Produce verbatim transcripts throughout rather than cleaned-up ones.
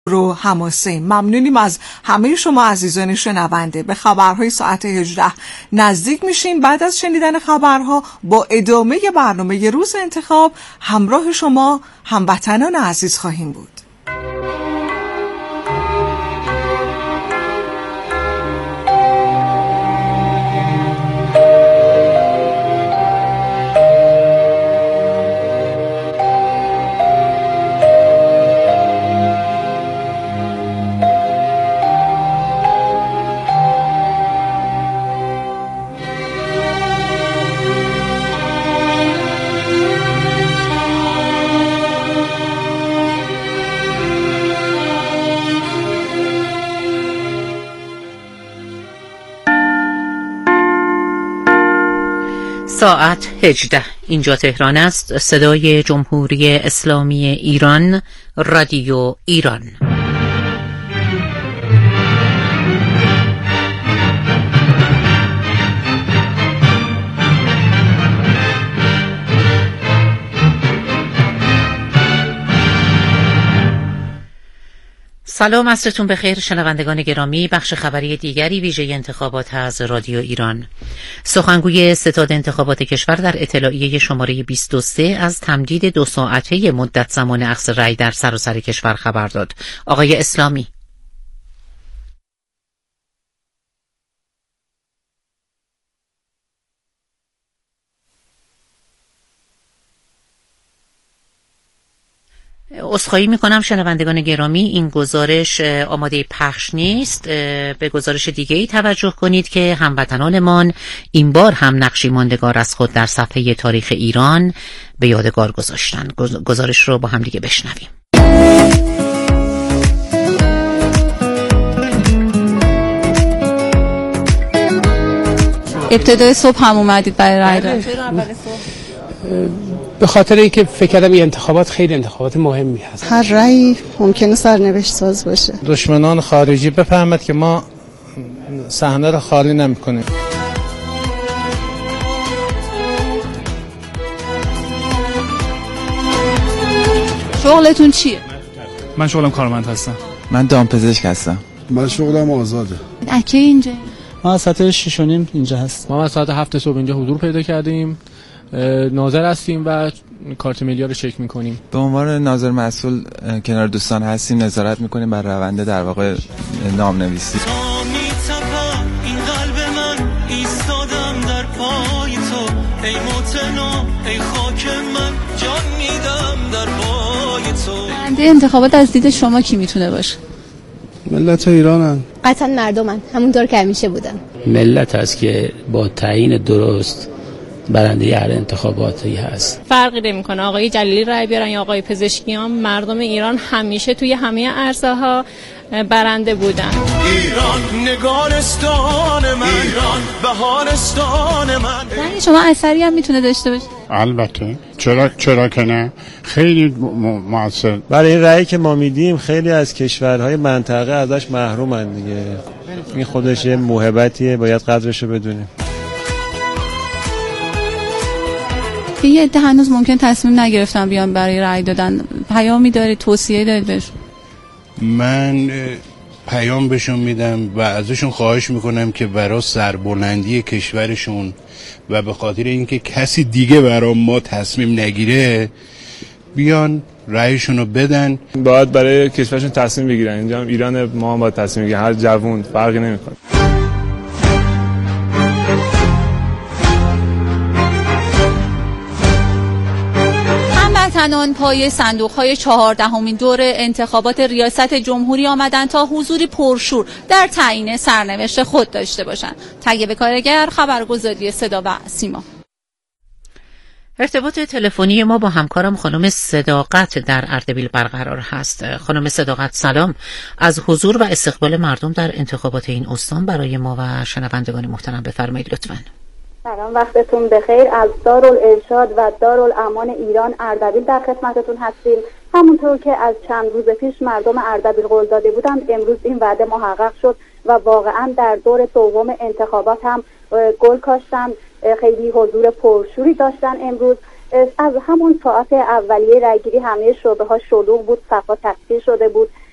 رو حماسه. ممنونیم از همه شما عزیزان شنونده. به خبرهای ساعت هجده نزدیک میشیم. بعد از شنیدن خبرها با ادامه برنامه روز انتخاب همراه شما هموطنان عزیز خواهیم بود. ساعت هجده اینجا تهران است. صدای جمهوری اسلامی ایران، رادیو ایران. سلام، عصرتون بخیر شنوندگان گرامی. بخش خبری دیگری ویژه انتخابات از رادیو ایران. سخنگوی ستاد انتخابات کشور در اطلاعیه شماره بیست و سه از تمدید دو ساعته مدت زمان اخذ رأی در سراسر کشور خبر داد. آقای اسلامی: عذرخواهی میکنم شنوندگان گرامی، این گزارش آماده پخش نیست. به گزارش دیگه‌ای توجه کنید که هموطنانمان این بار هم نقشی ماندگار از خود در صفحه تاریخ ایران به یادگار گذاشتن. گزارش رو با هم دیگه بشنویم. ابتدای صبح هم اومدید برای رای دادن؟ به خاطر اینکه فکر کردم این انتخابات خیلی انتخابات مهمی هست. هر رأی ممکنه سرنوشت ساز باشه. دشمنان خارجی بفهمد که ما صحنه رو خالی نمی‌کنیم. شغلتون چیه؟ من شغلم کارمند هستم. من دامپزشک هستم. من شغلم آزاده. اکی اینجا؟ ما از ساعت شش و نیم اینجا هست. ما از ساعت هفت صبح اینجا حضور پیدا کردیم. ناظر هستیم و کارت ملی رو چک میکنیم. به عنوان ناظر مسئول کنار دوستان هستیم، نظارت میکنیم بر روند در واقع نامنویسی. این قلب من ایستادم در پای تو، ای متنا ای خاک من جان میدم در پای تو. برنده انتخابات از دید شما کی میتونه باشه؟ ملت ایرانن. قطعا مردمن، همونطور که همیشه بودن. ملت هست که با تعیین درست برنده هر انتخاباتی هست. فرقی نمیکنه آقای جلیلی رای بیارن یا آقای پزشکیان، مردم ایران همیشه توی همه عرصه ها برنده بودن. ایران نگارستان من، ایران بهارستان من. یعنی شما اثری هم میتونه داشته باشه؟ البته، چرا چرا که نه، خیلی موثر. برای این رأیی که ما میدیم خیلی از کشورهای منطقه ازش محرومن دیگه. این خودش یه موهبتیه، باید قدرشو بدونیم. یه عده هنوز ممکن تصمیم نگرفتن بیان برای رأی دادن. پیامی دارید، توصیه دارید بهش؟ من پیام بهشون میدم و ازشون خواهش میکنم که برای سربلندی کشورشون و به خاطر اینکه کسی دیگه برای ما تصمیم نگیره بیان رأیشون رو بدن. باید برای کشورشون تصمیم بگیرن. اینجا هم ایران، ما هم باید تصمیم بگیرن. هر جوون فرقی نمیکنه. هموطنان پای صندوق‌های چهاردهمین دور انتخابات ریاست جمهوری آمدند تا حضوری پرشور در تعیین سرنوشت خود داشته باشند. طیب کارگر، خبرگزاری صدا و سیما. ارتباط تلفنی ما با همکارم خانم صداقت در اردبیل برقرار هست. خانم صداقت سلام. از حضور و استقبال مردم در انتخابات این استان برای ما و شنوندگان محترم بفرمایید لطفاً. سلام، وقتتون بخیر. از دارالارشاد و دارالامان ایران اردبیل در خدمتتون هستیم. همونطور که از چند روز پیش مردم اردبیل قول داده بودند، امروز این وعده محقق شد و واقعا در دور دوم انتخابات هم گل کاشتن. خیلی حضور پرشوری داشتن امروز. از همون ساعت اولیه رایگیری همه شعبه ها شلوغ بود، صفا تسخیر شده بود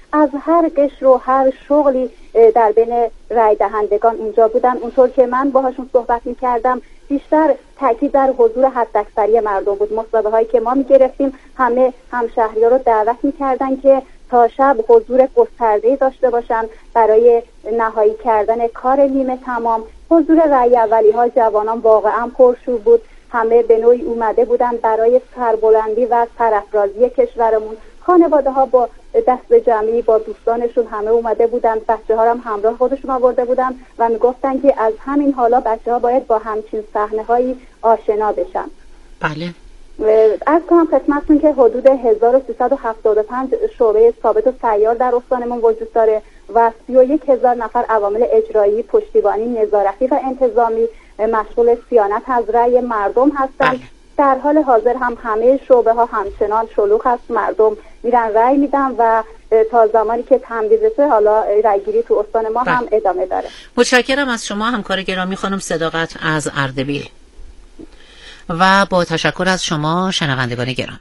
از هر قشر و هر شغلی در بین رای دهندگان اونجا بودن. اونطور که من باهاشون صحبت میکردم بیشتر تاکید در حضور حداکثری مردم بود. مصاحبه هایی که ما میگرفتیم همه همشهری‌ها رو دعوت میکردن که تا شب حضور گسترده‌ای داشته باشن برای نهایی کردن کار نیمه تمام. حضور رای اولی ها جوانان واقعا پرشور بود. همه به نوعی اومده بودن برای سربلندی و سرافرازی کشورمون. خانواده ها با دست جمعی با دوستانشون همه اومده بودن، بچه ها هم همراه خودشون آورده بودن و میگفتن که از همین حالا بچه ها باید با همچین صحنه هایی آشنا بشن. بله. از کنم خدمتتون که حدود هزار و سیصد و هفتاد و پنج شعبه ثابت و سیار در استانمون وجود داره و سی و یک هزار نفر عوامل اجرایی، پشتیبانی، نظارتی و انتظامی مشغول صیانت از رأی مردم هستند. در حال حاضر هم همه شعبه ها همچنان شلوغ هست، مردم میرن رأی میدن و تا زمانی که تمدید بشه حالا رأیگیری تو استان ما بله. هم ادامه داره. متشکرم از شما همکار گرامی خانم صداقت از اردبیل و با تشکر از شما شنوندگان گرامی.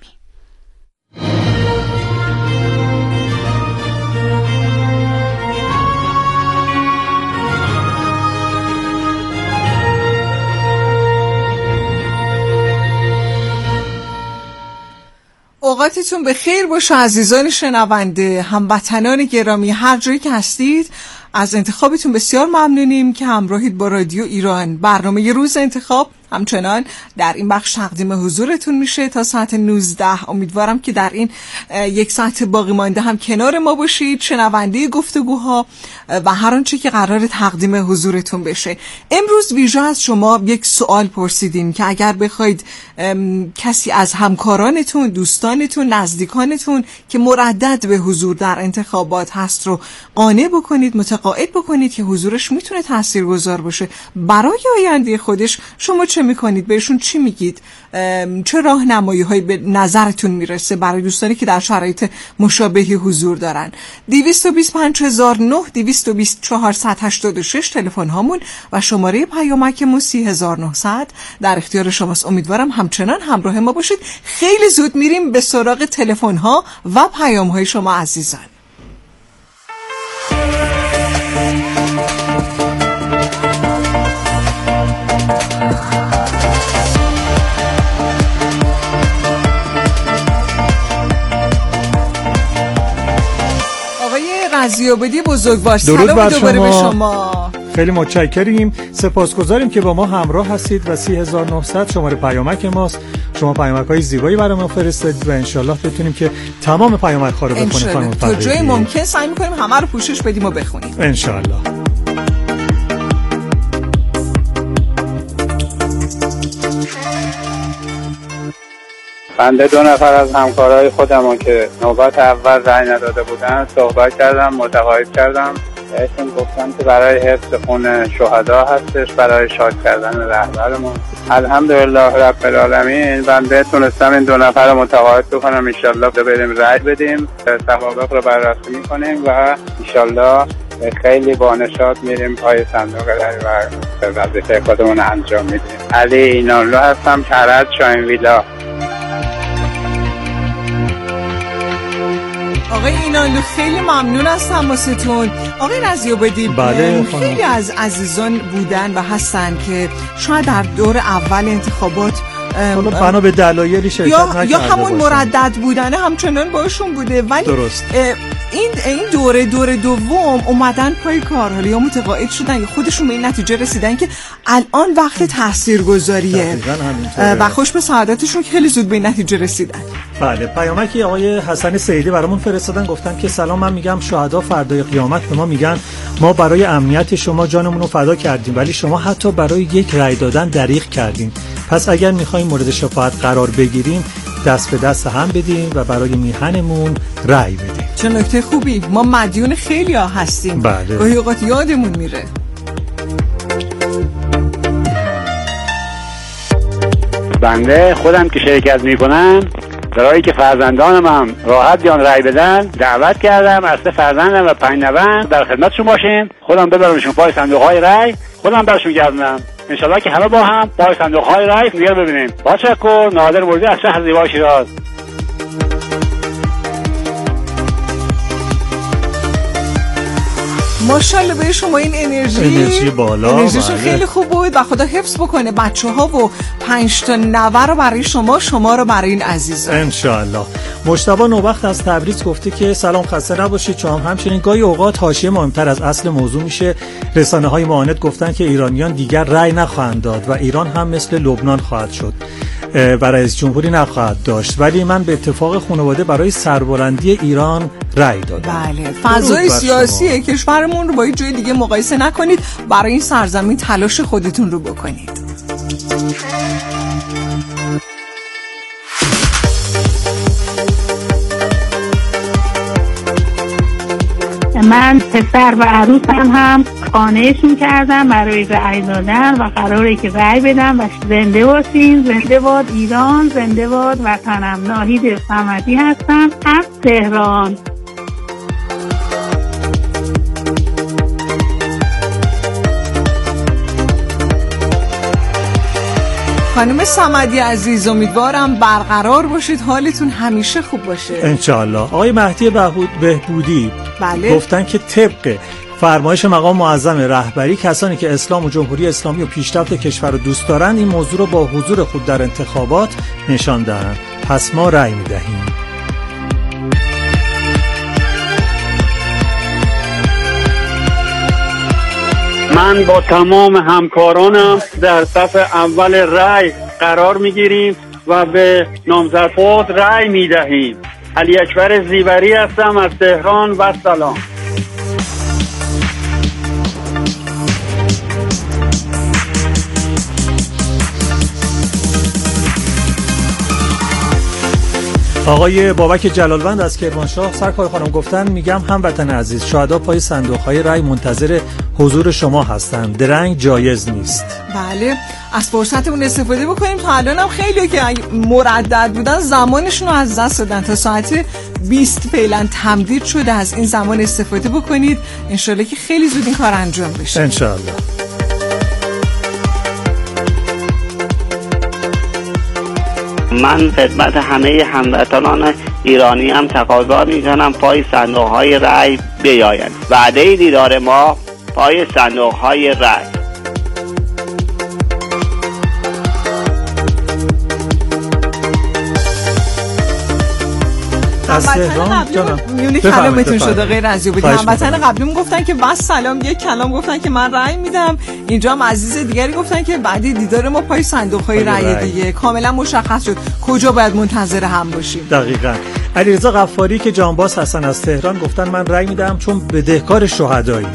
اوقاتتون به خیر باشه عزیزان شنونده، هموطنان گرامی، هر جایی که هستید از انتخابتون بسیار ممنونیم که همراهید با رادیو ایران. برنامه روز انتخاب همچنان در این بخش تقدیم حضورتون میشه تا ساعت نوزده. امیدوارم که در این یک ساعت باقی مانده هم کنار ما باشید، شنونده گفتگوها و هر آنچه که قرار تقدیم حضورتون بشه. امروز ویژه از شما یک سوال پرسیدیم که اگر بخواید کسی از همکارانتون، دوستانتون، نزدیکانتون که مردد به حضور در انتخابات هست رو قانع بکنید، متقاعد بکنید که حضورش میتونه تاثیرگذار باشه برای آینده خودش، شما چه میکنید؟ بهشون چی میگید؟ چه راهنمایی هایی به نظرتون میرسه برای دوستانی که در شرایط مشابهی حضور دارن؟ دویست و بیست و پنج هزار و نه، دویست و بیست چهارصد و هشتاد و شش تلفن هامون و شماره پیامکمون سی هزار و نهصد در اختیار شماست. امیدوارم همچنان همراه ما باشید. خیلی زود میریم به سراغ تلفن ها و پیام های شما عزیزان. رضی‌آبادی بزرگوار، درود بر دوباره شما. به شما خیلی متشکریم، سپاسگزاریم که با ما همراه هستید و سی هزار و نهصد شماره پیامک ماست. شما پیامک های زیبایی برای ما فرستادید و انشالله بتونیم که تمام پیامک ها رو بخونیم. خانم تا جای ممکن سعی می‌کنیم همه رو پوشش بدیم و بخونیم انشالله. بنده دو نفر از همکارای خودم که نوبت اول رأی نداده بودن صحبت کردم، متقاعد کردم، بهشون گفتم که برای حفظ خون شهدا هستش، برای شاد کردن رهبرمون. الحمدلله رب العالمین بنده تونستم این دو نفر رو متقاعد بکنم. انشالله بریم رأی بدیم، سوابق رو بررسی میکنیم و انشالله خیلی با نشاط میریم پای صندوق رأی و وظیفه خودمون انجام میدیم. علی اینانلو هستم، کرج شاهین ویلا. آقای اینانلو خیلی ممنون از تماستون. آقای رضی‌آبادی، بله خیلی از عزیزان بودن و هستن که شاید در دور اول انتخابات بنا به دلایلی شرکت یا, نکرده یا همون باشن. مردد بودنه همچنان باشون بوده، ولی درست. این این دوره دوره دوم اومدن پای کار، حالا یا متقاعد شدن یا خودشون به این نتیجه رسیدن که الان وقت تاثیرگذاریه و خوش به سعادتشون که خیلی زود به این نتیجه رسیدن. بله، پیامکی آقای حسن سیدی برامون فرستادن، گفتن که سلام، من میگم شهدا فردای قیامت به ما میگن ما برای امنیت شما جانمون رو فدا کردیم، ولی شما حتی برای یک رأی دادن دریغ کردین. پس اگر میخوایم مورد شفاعت قرار بگیریم دست به دست هم بدیم و برای میهنمون رأی بدیم. چه نکته خوبی، ما مدیون خیلی ها هستیم. بله. گاهی اوقات یادمون میره. بنده خودم که شرکت میکنم برای که فرزندانم هم راحت بیان رأی بدن دعوت کردم از سه فرزندم و پنج نوه‌ام در خدمتشون باشیم، خودم ببرمشون پای صندوق‌های رأی، خودم برشون گردونم. انشالله که همه با هم پای صندوق‌های رأی دیگر ببینیم. با تشکر. نادر مرزی از شهر زیبای شیراز. ماشاءالله به شما این انرژی انرژی بالا انرژیشون خیلی خوب بود و خدا حفظ بکنه بچه ها و پنج تا نوه رو برای شما، شما رو برای این عزیزان انشالله. مجتبی نوبخت از تبریز گفته که سلام، خسته نباشید. شما هم همچنین گاهی اوقات حاشیه مهمتر از اصل موضوع میشه. رسانه های معاند گفتن که ایرانیان دیگر رأی نخواهند داد و ایران هم مثل لبنان خواهد شد و رئیس جمهوری نخواهد داشت، ولی من به اتفاق خانواده برای سربلندی ایران رأی دادم. بله، فضای سیاسی کشورمون رو با جای دیگه مقایسه نکنید، برای این سرزمین تلاش خودتون رو بکنید. من پسر و عروسم هم قانعشون کردم برای رأی دادن و قراره که رأی بدم و زنده باشین. زنده باد ایران، زنده باد وطنم. ناهید صمدی هستم از تهران. خانم صمدی عزیز، امیدوارم برقرار باشید، حالتون همیشه خوب باشه انشالله. آقای مهدی بهبودی بله. گفتن که طبق فرمایش مقام معظم رهبری کسانی که اسلام و جمهوری اسلامی و پیشرفت کشور رو دوست دارن این موضوع رو با حضور خود در انتخابات نشان دهن، پس ما رأی میدهیم. من با تمام همکارانم در صف اول رأی قرار میگیریم و به نامزد خود رأی میدهیم. علی اکبر زیوری هستم از تهران و سلام. آقای بابک جلالوند از کرمانشاه، سرکار خانم گفتن میگم هموطن عزیز، شهدا پای صندوق‌های رأی منتظر حضور شما هستند، درنگ جایز نیست. بله، از فرصتمون استفاده بکنیم. تا الان هم خیلی که مردد بودن زمانشون رو از دست دادن، تا ساعت بیست فعلا تمدید شده، از این زمان استفاده بکنید، انشالله که خیلی زود این کار انجام بشه انشالله. من خدمت همه هموطنان ایرانی هم تقاضا میکنم پای صندوق های رأی بیایند. وعده دیدار ما پای صندوق های رأی. از تهران جانم میونی کلامتون شده غیر از بودیم. هموطن قبلیم گفتن که بس سلام، یک کلام گفتن که من رأی میدم. اینجا هم عزیز دیگری گفتن که بعدی دیدار ما پای صندوق های رأی دیگه. کاملا مشخص شد کجا باید منتظر هم باشیم. دقیقاً. علیرضا غفاری که جانباز هستن از تهران گفتن من رأی میدم چون بدهکار شهدایی.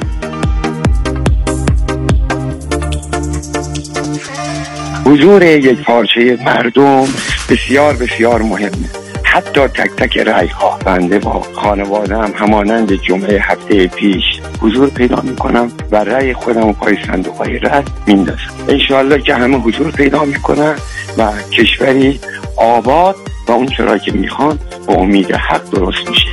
حضور یک پارچه مردم بسیار بسیار مهمه. حتی تک تک رأی ها. بنده با خانواده هم همانند جمعه هفته پیش حضور پیدا میکنم و رأی خودم رو پای صندوق های رأی میندازم. انشالله که همه حضور پیدا میکنن و کشوری آباد و اون چرا که میخوان با امید حق درست میشه.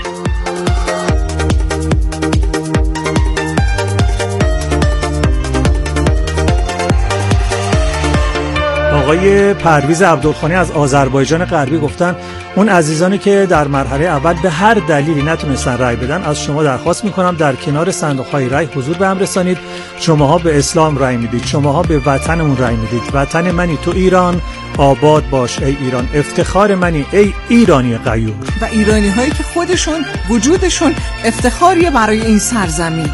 آقای پرویز عبدالخانی از آذربایجان غربی گفتن اون عزیزانی که در مرحله اول به هر دلیلی نتونستن رأی بدن، از شما درخواست میکنم در کنار صندوق‌های رأی حضور به هم رسانید. شماها به اسلام رأی میدید، شماها به وطنمون رأی میدید. وطن منی تو ایران، آباد باش ای ایران، افتخار منی ای ایرانی غیور. و ایرانی هایی که خودشون وجودشون افتخاریه برای این سرزمین.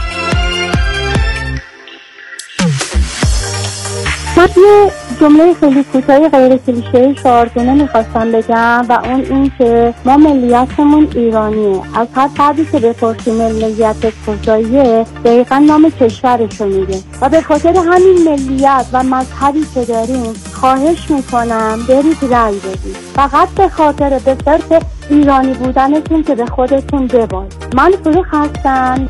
من یه جمله خیلی کوتاه غیر کلیشه‌ای شعارگونه میخواستم بگم و اون این که ما ملیتمون ایرانیه. از هر فردی که بپرسی ملیت کجاییه دقیقا نام کشورشو میگه و به خاطر همین ملیت و مذهبی که داریم خواهش میکنم برید رأی بدید، فقط به خاطر به صرف ایرانی بودنتون که به خودتون بباز. من فروخ هستم.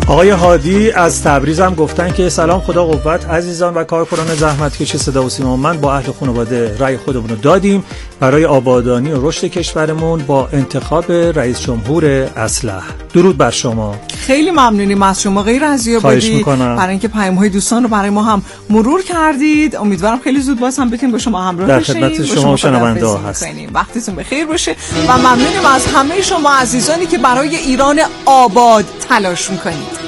آقای هادی از تبریز هم گفتن که سلام، خدا قوت عزیزان و کارکنان زحمتکش صدا و سیما. من با اهل خانواده رأی خودمون رو دادیم برای آبادانی و رشد کشورمون با انتخاب رئیس جمهور اصلح. درود بر شما. خیلی ممنونیم از شما غیر از یابادی برای اینکه پیام‌های دوستان رو برای ما هم مرور کردید. امیدوارم خیلی زود باز هم بتونیم با شما همراه بشیم. در خدمت شما شنونده ها هستیم. وقتتون بخیر باشه و ممنونیم از همه شما عزیزانی که برای ایران آباد تلاش می‌کنید.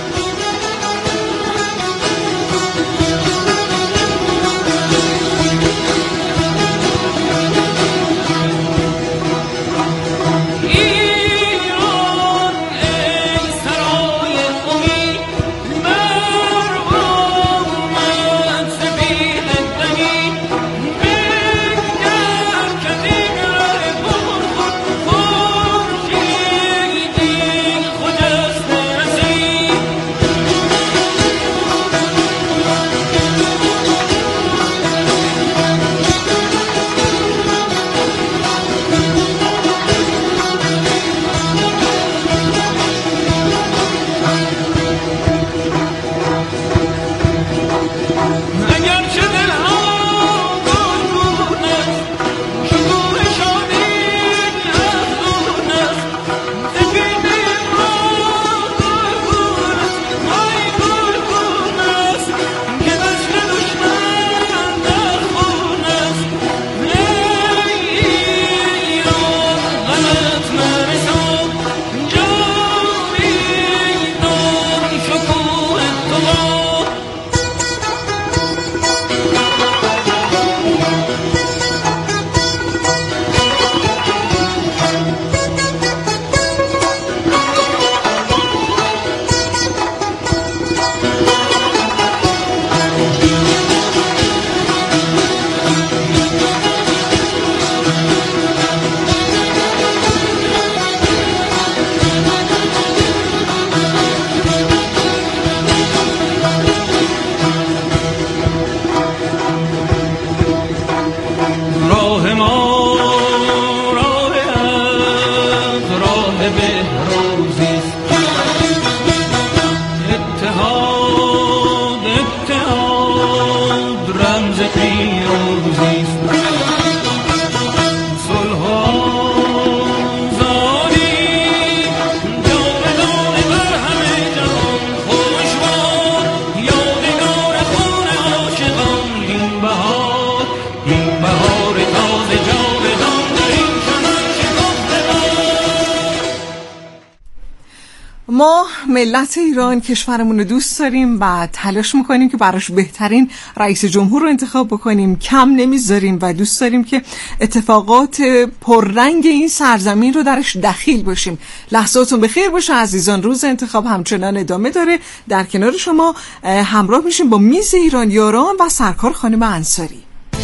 ما ملت ایران کشورمون رو دوست داریم و تلاش میکنیم که براش بهترین رئیس جمهور رو انتخاب بکنیم، کم نمیذاریم و دوست داریم که اتفاقات پررنگ این سرزمین رو درش دخیل باشیم. لحظاتون بخیر باشه عزیزان. روز انتخاب همچنان ادامه داره. در کنار شما همراه میشیم با میز ایران یاران و سرکار خانم انصاری.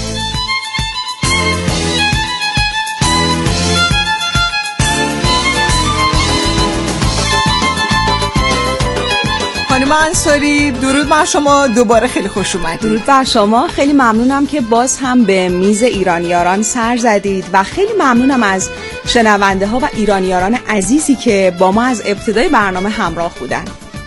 خانم انصاری درود بر شما، دوباره خیلی خوش اومدید. درود بر شما، خیلی ممنونم که باز هم به میز ایرانیاران سر زدید و خیلی ممنونم از شنونده ها و ایرانیاران عزیزی که با ما از ابتدای برنامه همراه بودن.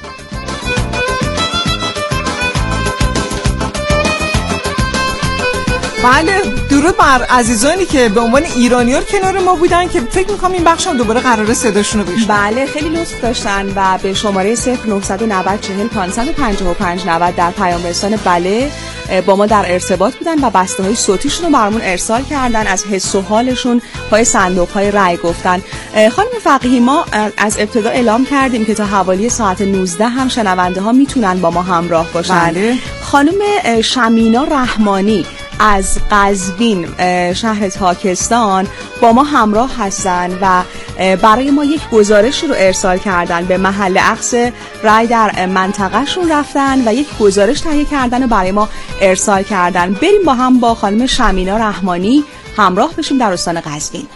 بله، درود بر عزیزانی که به عنوان ایرانیار کنار ما بودن که فکر می‌کنم این بخش هم دوباره قراره صداشون رو بشنویم. بله، خیلی لطف داشتن و به شماره صفر نه نه صفر چهل پانصد و پنجاه و پنج نود در پیام رسان بله با ما در ارتباط بودن و بسته‌های صوتیشون رو برامون ارسال کردن، از حس و حالشون پای صندوق‌های رأی گفتن. خانم فقیهی، ما از ابتدا اعلام کردیم که تا حوالی ساعت نوزده هم شنونده ها میتونن با ما همراه باشن. بله. خانم شمینا رحمانی از قزوین شهر تاکستان با ما همراه هستن و برای ما یک گزارش رو ارسال کردن. به محل اخذ رای در منطقه شون رفتن و یک گزارش تهیه کردن و برای ما ارسال کردن. بریم با هم با خانم شمینا رحمانی همراه بشیم در استان قزوین.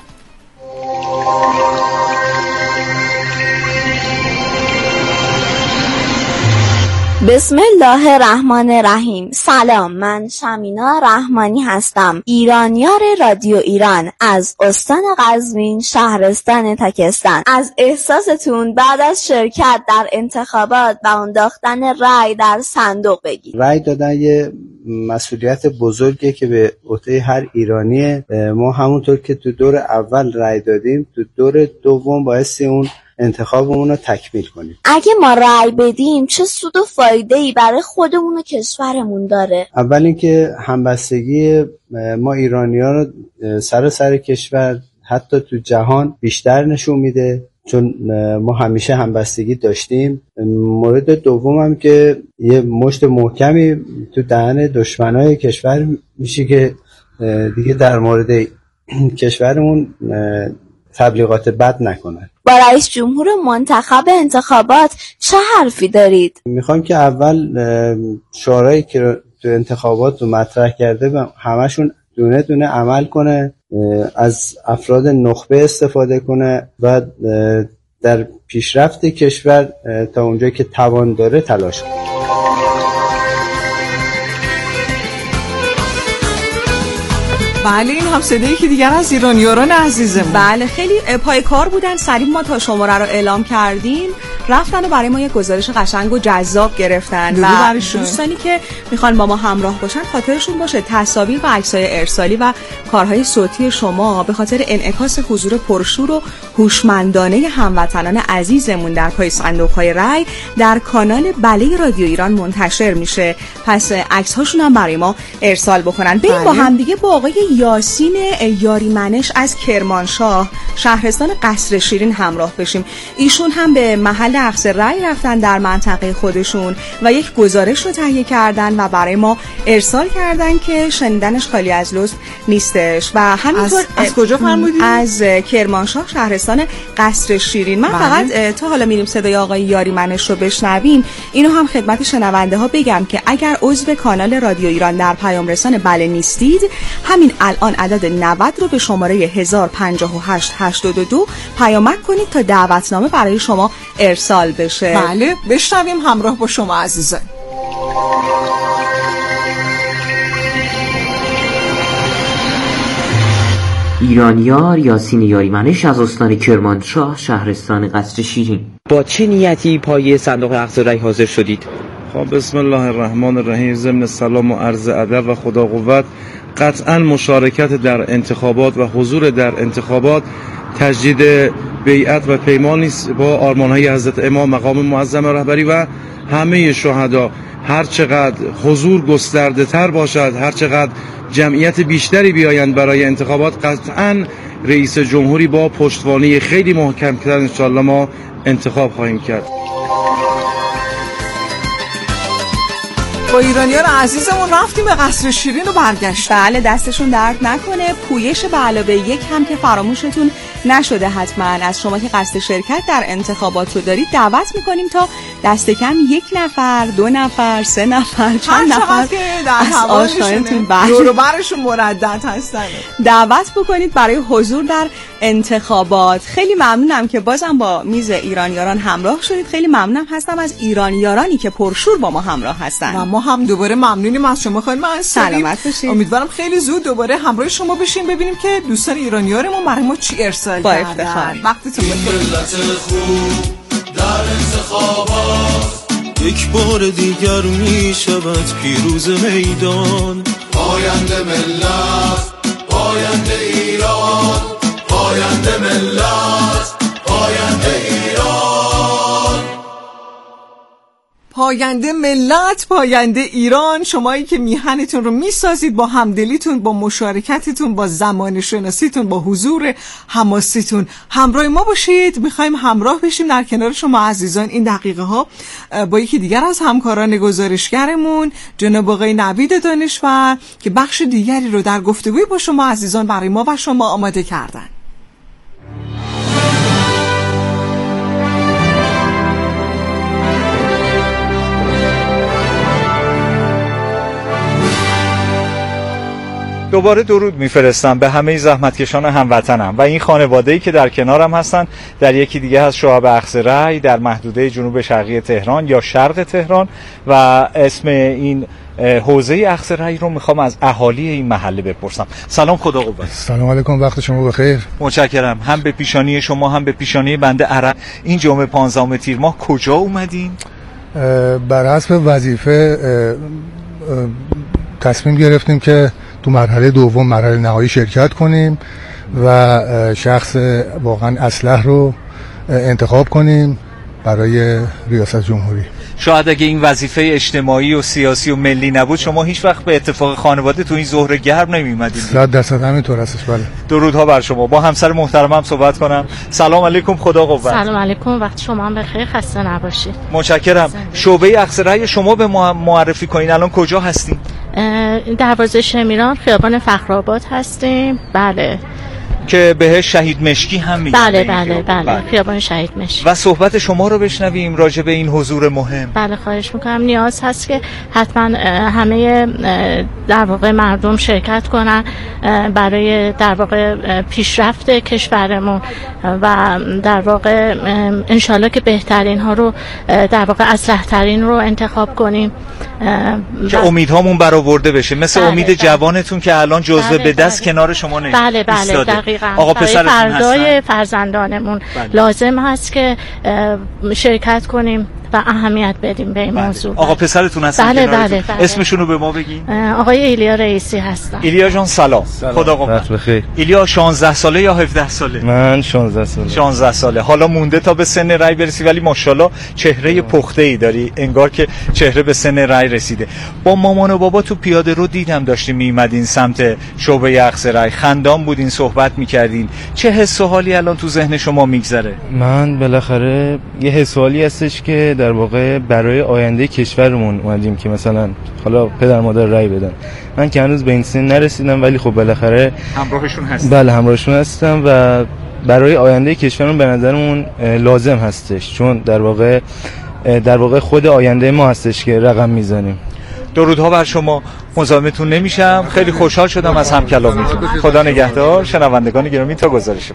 بسم الله الرحمن الرحیم. سلام، من شمینا رحمانی هستم، ایرانیار رادیو ایران از استان قزوین، شهرستان تکستان. از احساستون بعد از شرکت در انتخابات و انداختن رأی در صندوق بگید. رأی دادن یه مسئولیت بزرگیه که به عهده هر ایرانیه. ما همونطور که تو دور اول رأی دادیم، تو دور دوم بایستی اون انتخابمون رو تکمیل کنیم. اگه ما رأی بدیم چه سود و فایده‌ای برای خودمون و کشورمون داره؟ اول اینکه همبستگی ما ایرانی‌ها رو سر سر کشور، حتی تو جهان بیشتر نشون میده، چون ما همیشه همبستگی داشتیم. مورد دوم هم که یه مشت محکمی تو دهن دشمنای کشور میشه که دیگه در مورد کشورمون تبلیغات بد نکنن. با رئیس جمهور منتخب انتخابات چه حرفی دارید؟ میخوام که اول شورایی که تو انتخابات رو مطرح کرده همشون دونه دونه عمل کنه، از افراد نخبه استفاده کنه و در پیشرفت کشور تا اونجایی که توان داره تلاش کنه. بله، این هم صدایی که دیگر از ایرانیاران عزیزمون. بله، خیلی پای کار بودن. سریع ما تا شماره رو اعلام کردیم، رفتن و برای ما یک گزارش قشنگ و جذاب گرفتن و دوستانی که میخوان با ما همراه باشن خاطرشون باشه تصاویر و عکسای ارسالی و کارهای صوتی شما به خاطر انعکاس حضور پرشور و هوشمندانه هموطنان عزیزمون در پای صندوق‌های رای در کانال بله رادیو ایران منتشر میشه. پس عکس هاشون هم برای ما ارسال بکنن. بریم بله. با هم دیگه با آقای یاسین یاریمنش از کرمانشاه شهرستان قصر شیرین همراه بشیم. ایشون هم به محل اخذ رأی رفتن در منطقه خودشون و یک گزارش رو تهیه کردن و برای ما ارسال کردن که شنیدنش خالی از لطف نیستش. و همینطور از, از کجا فرمودید؟ از کرمانشاه شهرستان قصر شیرین. من بله. فقط تا حالا میریم صدای آقای یاریمنش رو بشنویم، اینو هم خدمت شنونده ها بگم که اگر عضو کانال رادیو ایران در پیام رسان بله نیستید، همین الان عدد نود رو به شماره هزار و پنجاه و هشت هشتاد و دو پیامک کنید تا دعوتنامه برای شما ارسال بشه. بله، بشنویم همراه با شما عزیزان. ایرانیار یاسین یاریمنش از استان کرمانشاه شهرستان قصر شیرین. با چه نیتی پای صندوق اخذ رأی حاضر شدید؟ خب بسم الله الرحمن الرحیم. ضمن سلام و عرض ادب و خدا قوت، قطعا مشارکت در انتخابات و حضور در انتخابات تجدید بیعت و پیمان نیست با آرمان‌های حضرت امام مقام معظم رهبری و همه شهدا. هر چقدر حضور گسترده تر باشد، هر چقدر جمعیت بیشتری بیایند برای انتخابات، قطعا رئیس جمهوری با پشتوانه خیلی محکم کردن انشاءالله ما انتخاب خواهیم کرد. با ایرانیان عزیزمون رفتیم به قصر شیرین و برگشت. بله، دستشون درد نکنه. پویش به علاوه یک هم که فراموشتون نشده. حتما از شما که قصد شرکت در انتخابات رو دارید دعوت میکنیم تا دست کم یک نفر، دو نفر، سه نفر، چند نفر که در از آشنایتون دور و برشون مردد هستن دعوت بکنید برای حضور در انتخابات. خیلی ممنونم که بازم با میز ایرانیاران همراه شدید. خیلی ممنونم هستم از ایرانیارانی که پرشور با ما همراه هستن. و ما هم دوباره ممنونیم از شما خانم انصاری. سلامت باشید. امیدوارم خیلی زود دوباره همراه شما بشیم ببینیم که دوستان ایرانیارمون برای ما چی ارسال با کردن. افتخار. وقتتون بخیر. ملت خوب در انتخابات یک بار دیگر می شود پیروز میدان. پاینده ملت، پاینده ایران، پاینده ملت، پاینده ایران. پاینده ملت، پاینده ایران. شمایی که میهنتون رو میسازید با همدلیتون، با مشارکتتون، با زمان شناسیتون، با حضور حماسیتون همراه ما باشید. میخوایم همراه بشیم در کنار شما عزیزان این دقیقه ها با یکی دیگر از همکاران گزارشگرمون، جناب آقای نوید دانشور، که بخش دیگری رو در گفتگوی با شما عزیزان برای ما و شما آماده کردن. دوباره درود میفرستم به همه زحمتکشان هموطنم و این خانواده‌ای که در کنارم هستن. در یکی دیگه هست شعب اخذ رأی در محدوده جنوب شرقی تهران یا شرق تهران و اسم این حوزه اخذ رأی رو میخوام از اهالی این محله بپرسم. سلام، خدا قوت. سلام علیکم، وقت شما بخیر. متشکرم. هم به پیشانی شما هم به پیشانی بنده عرب. این جمعه پانزدهم تیر ماه کجا اومدین؟ بر حسب وظیفه تصمیم گرفتیم که تو مرحله دوم، مرحله نهایی شرکت کنیم و شخص واقعا اصلح رو انتخاب کنیم برای ریاست جمهوری. شاید اگه این وظیفه اجتماعی و سیاسی و ملی نبود شما هیچ وقت به اتفاق خانواده تو این ظهر گرم نمی‌اومدید. صد درصد همینطور هستش. بله. درودها بر شما. با همسر محترمم صحبت کنم. سلام علیکم، خدا قوت. سلام علیکم، وقت شما هم بخیر، خسته نباشید. متشکرم. شعبه اخذ رأی شما به معرفی کنین. الان کجا هستین؟ دروازه شمیران، خیابان فخرآباد هستیم. بله. که بهش شهید مشکی هم میگن. بله بله بله, بله. خیابان شهید مشکی. و صحبت شما رو بشنویم راجع به این حضور مهم. بله خواهش میکنم. نیاز هست که حتما همه در واقع مردم شرکت کنن برای در واقع پیشرفت کشورمون و در واقع انشالله که بهترین ها رو در واقع اصلح ترین رو انتخاب کنیم که امیدهامون برآورده بشه، مثل بله امید بله. جوانتون که الان جزوه بله به دست بله. کنار شما نشسته. بله بله دقیقاً. آقا پسرتون فردای فرزندانمون بله. لازم هست که شرکت کنیم و اهمیت بدیم به این بله. موضوع. آقا پسرتون هستن بله بله بله. اسمشون رو به ما بگین. آقای ایلیا رئیسی هستن. ایلیا جان سلام. سلام. خدا قوت بخیر. ایلیا شانزده ساله یا هفده ساله؟ من شانزده ساله. شانزده ساله. حالا مونده تا به سن رأی برسی ولی ماشاءالله چهره پخته‌ای داری، انگار که چهره به سن رأی رسیده. با مامان و بابا تو پیاده رو دیدم داشتیم میمدین سمت شعبه اخذ رأی، خندان بودین، صحبت میکردین. چه حس و حالی الان تو ذهن شما میگذره؟ من بالاخره یه حس و حالی هستش که در واقع برای آینده کشورمون اومدیم که مثلا حالا پدر مادر رأی بدن. من که هنوز به این سن نرسیدم ولی خب بالاخره همراهشون هستم. بله همراهشون هستم و برای آینده کشورمون به نظرمون لازم هستش، چون در واقع در واقع خود آینده ما هستش که رقم میزنیم. درودها بر شما. مزاحمتون نمیشم. خیلی خوشحال شدم از همکلامیتون. خدا نگهدار. شنوندگان گرامی تا گزارش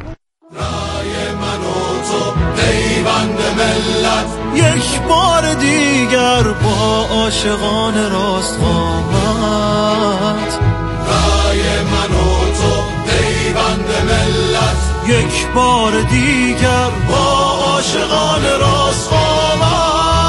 یک بار دیگر با عاشقان راست قامت، رای من و تو پیوند ملت. یک بار دیگر با عاشقان راست قامت.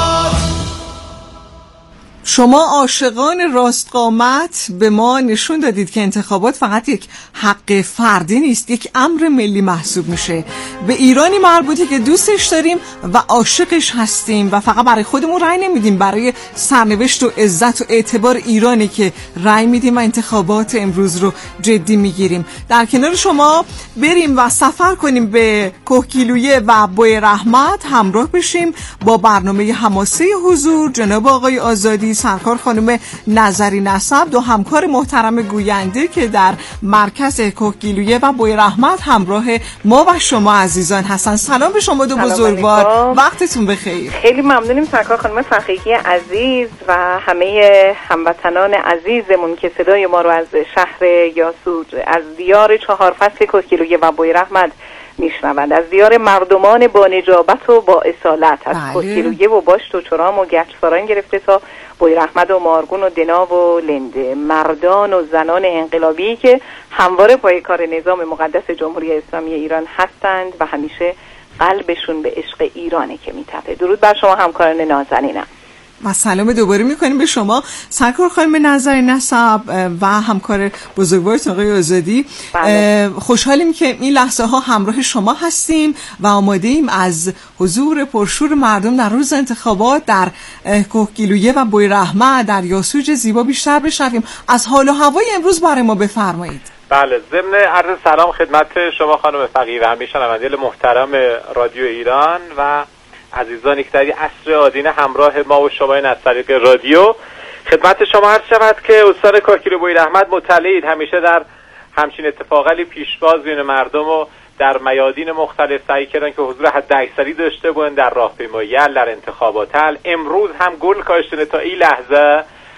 شما عاشقان راست قامت به ما نشون دادید که انتخابات فقط یک حق فردی نیست، یک امر ملی محسوب میشه. به ایرانی مربوطه که دوستش داریم و عاشقش هستیم و فقط برای خودمون رأی نمیدیم، برای سرنوشت و عزت و اعتبار ایرانی که رأی میدیم و انتخابات امروز رو جدی میگیریم. در کنار شما بریم و سفر کنیم به کوهگیلویه و بوی رحمت، همراه بشیم با برنامه حماسه حضور جناب آقای آزادی، سرکار خانم نظری نسب، دو همکار محترم گوینده که در مرکز کوهگیلویه و بوی رحمت همراه ما و شما عزیزان هستن. سلام به شما دو بزرگوار، وقتتون بخیر. خیلی ممنونیم سرکار خانم فقیهی عزیز و همه هموطنان عزیزمون که صدای ما رو از شهر یاسوج، از دیار چهار فصل کوهگیلویه و بوی رحمت میشنوند، از دیار مردمان با نجابت و با اصالت، از کوهگیلویه و باشت و چرام و گچساران گرفته تا بوی رحمت و مارگون و دناو و لنده، مردان و زنان انقلابی که همواره پای کار نظام مقدس جمهوری اسلامی ایران هستند و همیشه قلبشون به عشق ایرانه که میتپه. درود بر شما همکاران نازنینم. و سلام دوباره میکنیم به شما سرکار خانم نظری نسب و همکار بزرگوارتون آقای آزادی. بله. خوشحالیم که این لحظه ها همراه شما هستیم و آماده ایم از حضور پرشور مردم در روز انتخابات در کوهگیلویه و بوی رحمت در یاسوج زیبا بیشتر بشنویم. از حال و هوای امروز برای ما بفرمایید. بله، ضمن عرض سلام خدمت شما خانم فقیه و همه شنوندگان محترم رادیو ایران و عزیزانی که در این عصر آدینه همراه ما و شما از طریق رادیو، خدمت شما عرض شود که استان کوهگیلویه بوی رحمت مطلعید همیشه در همچین اتفاقاتی پیشواز بین مردم و در میادین مختلف سعی کردن که حضور حداکثری داشته باشند در راهپیمایی در انتخابات. امروز هم گل کاشتن تا این لحظه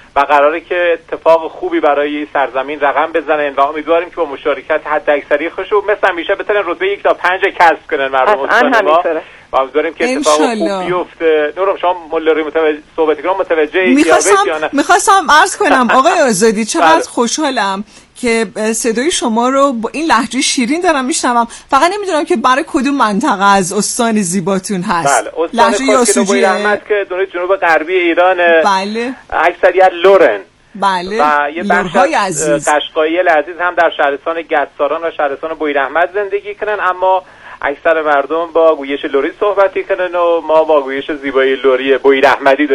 و قراره که اتفاق خوبی برای سرزمین رقم بزنن و امیدواریم که با مشارکت حداکثری خودشون مثل همیشه بتونن رتبه یک تا پنج کسب کنن مردم استان ما و امیدواریم که اتفاق خوب بیفته. نورم شما مولوی متوجه صحبت کنم متوجه می‌خواستم یا نه؟ می‌خواستم عرض کنم آقای آزادی چقدر خوشحالم که صدای شما رو با این لهجه شیرین دارم میشنوم. فقط نمیدونم که برای کدوم منطقه از استان زیباتون هست. بله، لهجه یاسوجی احمد که دونه جنوب غربی ایران. بله. اکثریت لورن. بله. و یه بخش از قشقاییل عزیز هم در شهرستان گدساران و شهرستان بویراحمد زندگی کنن، اما اکثر مردم با گویش لوری صحبتی کنن و ما با گویش زیبایی لوری بویراحمدی